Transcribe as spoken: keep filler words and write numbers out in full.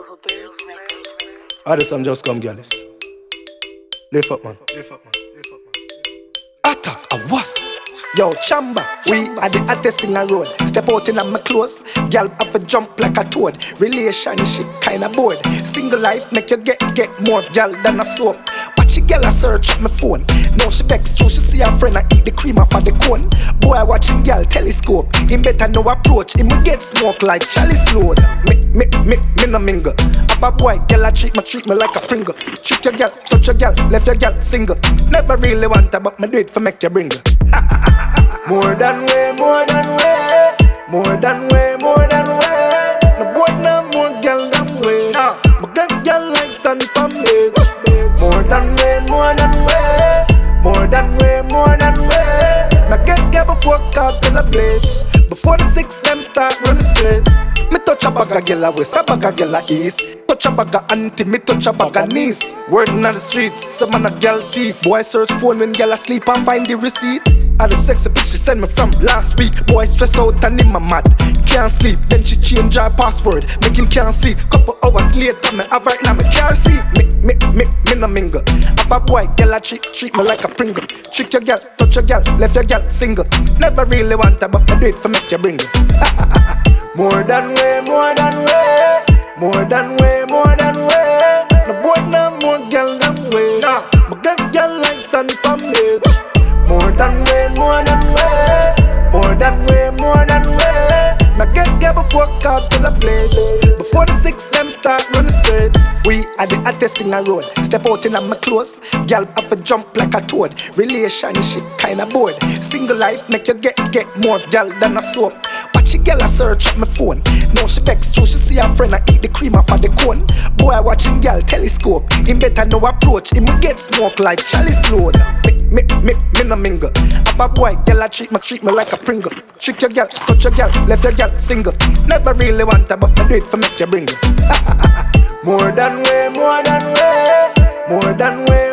Birds Records. I just some just come girls. Lift up man. Lift up man. Lift up man. Attack a was. Yo, Chamba, we are the hottest thing I road. Step out in my clothes, girl have a jump like a toad. Relationship kinda bored. Single life make you get get more girl than a soap. Watch a girl a search up my phone. Now she vex so she see her friend I eat the cream off of the cone. Boy watching girl telescope. Him better no approach. Him will get smoke like chalice load. Me me me me no mingle. Have a boy girl a treat me treat me like a Pringle. Trick your girl, touch your girl, left your girl single. Never really want her but me do it for make you bring her. More than way, more than way, more than way, more than way. No boy no more girl than way. My get girl like sun from beach. More than way, more than way, more than way, more than way. My get girl before caught in a bleach. Before the six them start running streets. Me touch a bag a girl a west, a bag a girl a east. Touch a bag a auntie, me touch a bag a niece. Word in the streets, some man a girl thief. Boy search phone when girl asleep and find the receipt. All the sexy bitch she sent me from last week. Boy stress out and him a mad. Can't sleep, then she change her password. Make him can't see. Couple hours later me have right now me can't see. Me, me, me, me no mingle. Have a boy, girl a treat, treat me like a Pringle. Trick your girl, touch your girl, left your girl single. Never really want her but me do it for make you bring her. More than way, more than way, more than way, more than way. No boy no more girl than way. Nah, my get girl like sun from beach. More than way, more than way, more than way, more than way. My get girl before caught in a bleach. Before the six them start running streets. We are the hottest thing I road. Step out in my clothes, girl have a jump like a toad. Relationship kinda bored. Single life make you get get more girl than a soap. Watch a girl a search up my phone. Now she vex so she see her friend I eat the cream off of the cone. Boy watching girl telescope. Him better no approach. Him will get smoke like chalice load. Me me me me no mingle. Have a boy girl a treat me treat me like a Pringle. Trick your girl, touch your girl, left your girl single. Never really want her but me do it for make you bring her. More than way, more than way, more than way.